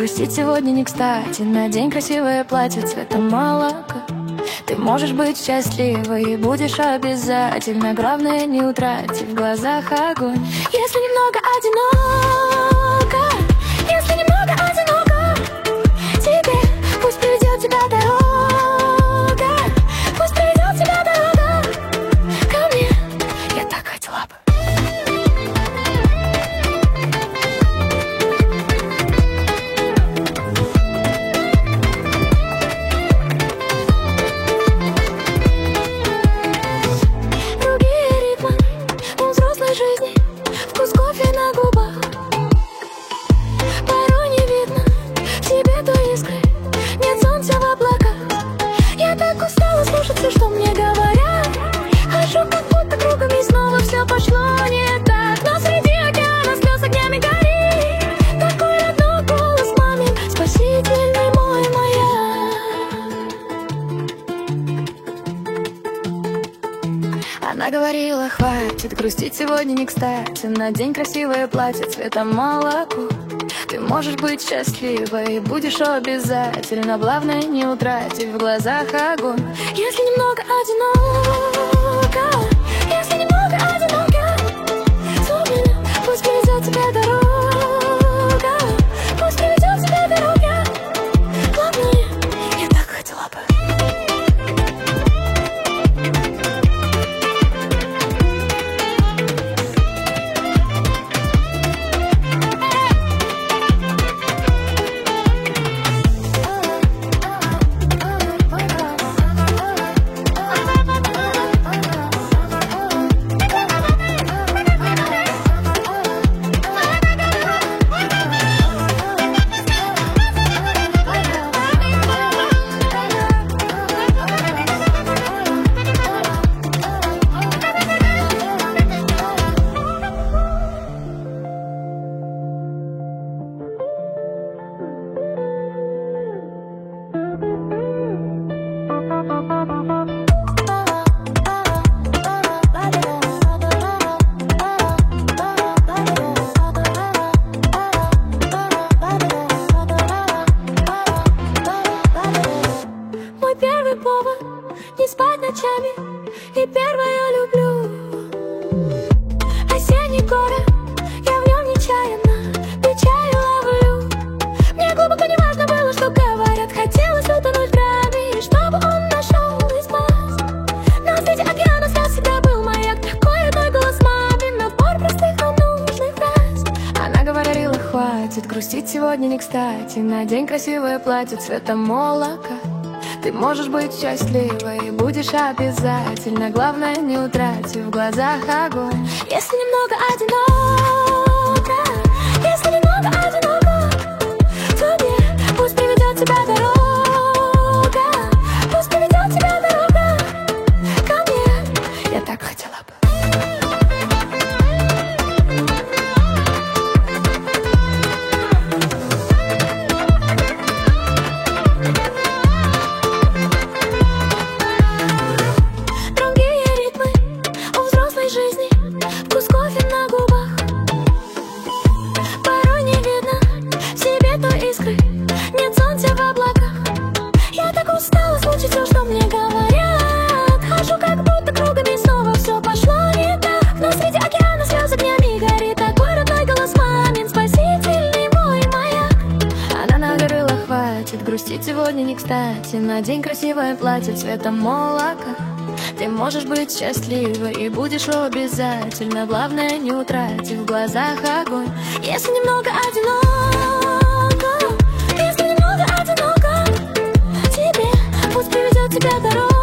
грустить сегодня не кстати. Надень красивое платье цвета молока. Ты можешь быть счастливой и будешь обязательно. Главное, не утрати в глазах огонь. Если немного одиноко, если немного одиноко тебе, пусть приведет тебя дорога, пусть приведет тебя дорога ко мне. Я так хотела бы. Жизни, вкус кофе на губах. Порой не видно в тебе той искры, нет солнца в облаках. Я так устала слушать все, что мне говорят. Хожу как будто кругами, снова все пошло не так. Но среди океана слез огнями горит такой родной голос мамин, спасительный мой маяк. Она говорила, хватит грустить сегодня не кстати. Надень красивое платье цвета молоко. Ты можешь быть счастливой и будешь обязательно. Главное, не утратив в глазах огонь. Если немного одиноко, если немного одиноко, то меня пусть приведет тебя дорога, пусть приведет тебя дорога. Главное, я так хотела бы. Первый повод не спать ночами, и первое я люблю осенний город, я в нем нечаянно печалью ловлю. Мне глубоко не важно было, что говорят, хотелось утонуть в грани, чтобы он нашел и спас. Но среди океана слез всегда был маяк, такой родной голос мамин, набор простых, но нужных фраз. Она говорила, хватит грустить сегодня не кстати. Надень красивое платье цвета молока. Ты можешь быть счастливой и будешь обязательно. Главное, не утрати в глазах огонь. Если немного одиноко, если немного одиноко, то мне пусть приведет тебя дорога, пусть приведет тебя дорога ко мне. Я так хотела бы. Жизни, вкус кофе на губах. Порой не видно в себе той искры, нет солнца в облаках. Я так устала слушать все, что мне говорят. Хожу как будто кругами, снова все пошло не так. Но среди океана слез огнями горит такой родной голос мамин, спасительный мой маяк. Она наговорила, хватит грустить сегодня не кстати. Надень красивое платье цвета молока. Ты можешь быть счастливой и будешь обязательно. Главное, не утрати в глазах огонь. Если немного одиноко, если немного одиноко тебе, пусть приведет тебя дорога.